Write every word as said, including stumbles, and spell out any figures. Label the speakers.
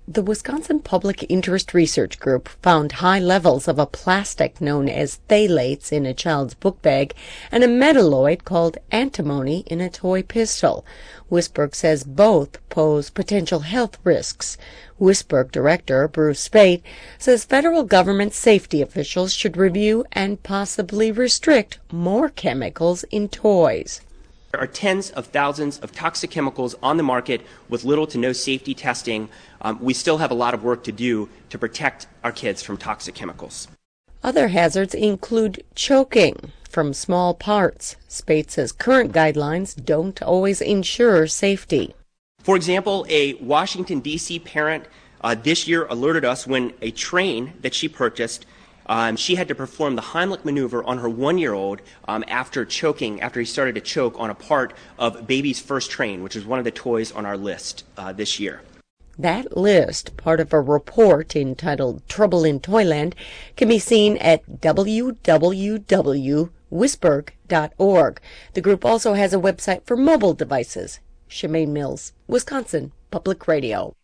Speaker 1: The Wisconsin Public Interest Research Group found high levels of a plastic known as phthalates in a child's book bag and a metalloid called antimony in a toy pistol. Wisberg says both pose potential health risks. Wisberg director Bruce Spate says federal government safety officials should review and possibly restrict more chemicals in toys.
Speaker 2: There are tens of thousands of toxic chemicals on the market with little to no safety testing. Um, we still have a lot of work to do to protect our kids from toxic chemicals.
Speaker 1: Other hazards include choking from small parts. Spate says current guidelines don't always ensure safety.
Speaker 2: For example, a Washington, D C parent uh, this year alerted us when a train that she purchased Um, she had to perform the Heimlich maneuver on her one-year-old um, after choking, after he started to choke on a part of Baby's First Train, which is one of the toys on our list uh, this year.
Speaker 1: That list, part of a report entitled Trouble in Toyland, can be seen at w w w dot wisberg dot org. The group also has a website for mobile devices. Shemaine Mills, Wisconsin Public Radio.